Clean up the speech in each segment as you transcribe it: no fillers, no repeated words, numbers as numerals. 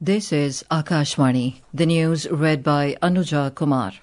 This is Akashvani. The news read by Anuja Kumar.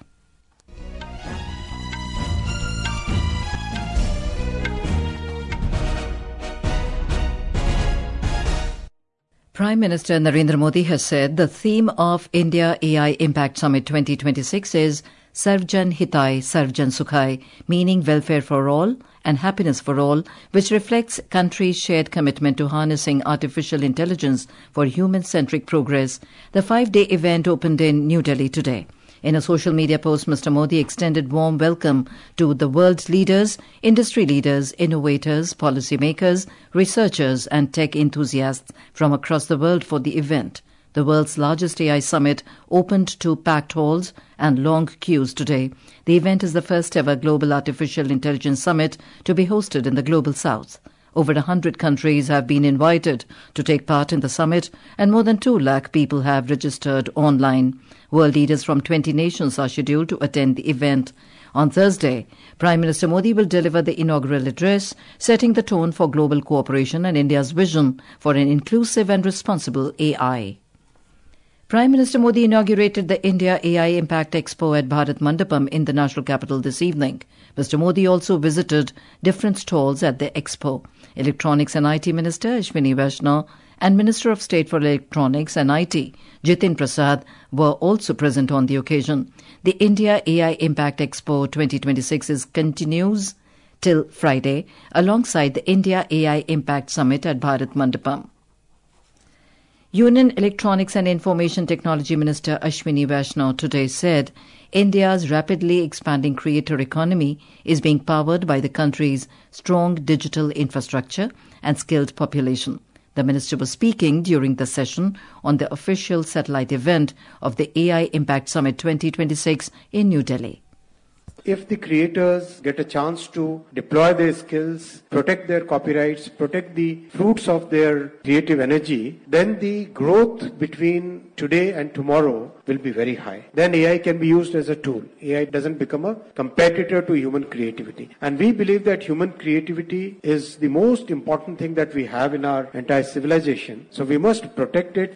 Prime Minister Narendra Modi has said the theme of India AI Impact Summit 2026 is Sarvjan Hitai, Sarvjan Sukhai, meaning welfare for all and happiness for all, which reflects country's shared commitment to harnessing artificial intelligence for human-centric progress. The 5-day event opened in New Delhi today. In a social media post, Mr. Modi extended warm welcome to the world's leaders, industry leaders, innovators, policymakers, researchers and tech enthusiasts from across the world for the event. The world's largest AI summit opened to packed halls and long queues today. The event is the first ever global artificial intelligence summit to be hosted in the global south. Over 100 countries have been invited to take part in the summit and more than 2 lakh people have registered online. World leaders from 20 nations are scheduled to attend the event. On Thursday, Prime Minister Modi will deliver the inaugural address, setting the tone for global cooperation and India's vision for an inclusive and responsible AI. Prime Minister Modi inaugurated the India AI Impact Expo at Bharat Mandapam in the national capital this evening. Mr. Modi also visited different stalls at the expo. Electronics and IT Minister Ashwini Vaishnaw and Minister of State for Electronics and IT Jitin Prasad were also present on the occasion. The India AI Impact Expo 2026 continues till Friday alongside the India AI Impact Summit at Bharat Mandapam. Union Electronics and Information Technology Minister Ashwini Vaishnaw today said India's rapidly expanding creator economy is being powered by the country's strong digital infrastructure and skilled population. The minister was speaking during the session on the official satellite event of the AI Impact Summit 2026 in New Delhi. If the creators get a chance to deploy their skills, protect their copyrights, protect the fruits of their creative energy, then the growth between today and tomorrow will be very high. Then AI can be used as a tool. AI doesn't become a competitor to human creativity. And we believe that human creativity is the most important thing that we have in our entire civilization. So we must protect it.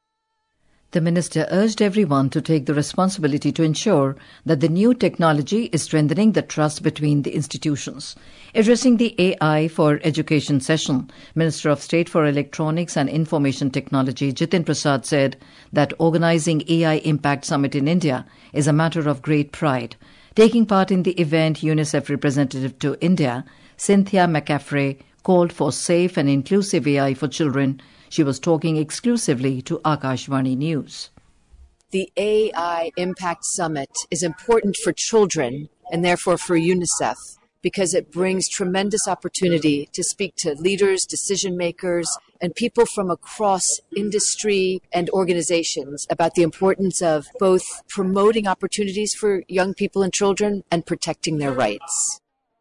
The minister urged everyone to take the responsibility to ensure that the new technology is strengthening the trust between the institutions. Addressing the AI for Education session, Minister of State for Electronics and Information Technology Jitin Prasad said that organizing AI Impact Summit in India is a matter of great pride. Taking part in the event, UNICEF representative to India, Cynthia McCaffrey, called for safe and inclusive AI for children. She was talking exclusively to Akashvani News. The AI Impact Summit is important for children and therefore for UNICEF because it brings tremendous opportunity to speak to leaders, decision makers, and people from across industry and organizations about the importance of both promoting opportunities for young people and children and protecting their rights.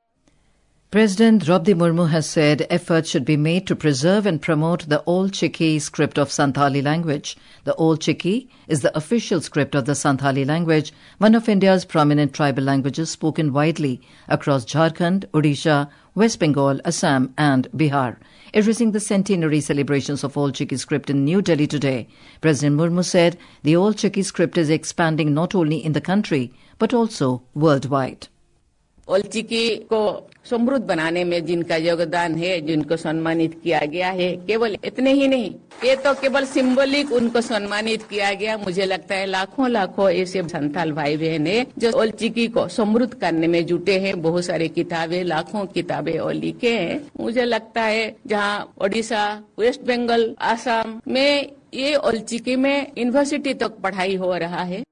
President Draupadi Murmu has said efforts should be made to preserve and promote the Old Chiki script of Santhali language. The Old Chiki is the official script of the Santhali language, one of India's prominent tribal languages spoken widely across Jharkhand, Odisha, West Bengal, Assam and Bihar. Addressing the centenary celebrations of Old Chiki script in New Delhi today, President Murmu said the Old Chiki script is expanding not only in the country but also worldwide. Ol Chiki को समृद्ध बनाने में जिनका योगदान है, जिनको सम्मानित किया गया है, केवल इतने ही नहीं, ये तो केवल सिंबॉलिक उनको सम्मानित किया गया। मुझे लगता है लाखों ऐसे संथाल भाई बहन है जो ओल्ड चिकी को समृद्ध करने में जुटे हैं। बहुत सारे किताबें, लाखों किताबें और लिखे हैं। मुझे लगता है जहाँ ओडिशा, वेस्ट बंगाल, आसाम में ये ओल्ड चिकी में यूनिवर्सिटी तक पढ़ाई हो रहा है।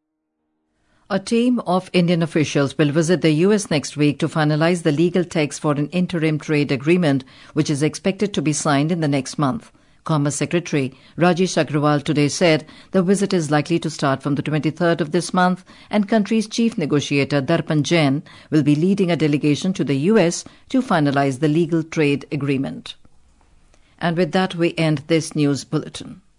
A team of Indian officials will visit the US next week to finalize the legal text for an interim trade agreement, which is expected to be signed in the next month. Commerce Secretary Rajesh Agrawal today said the visit is likely to start from the 23rd of this month and country's chief negotiator Darpan Jain will be leading a delegation to the US to finalize the legal trade agreement. And with that, we end this news bulletin.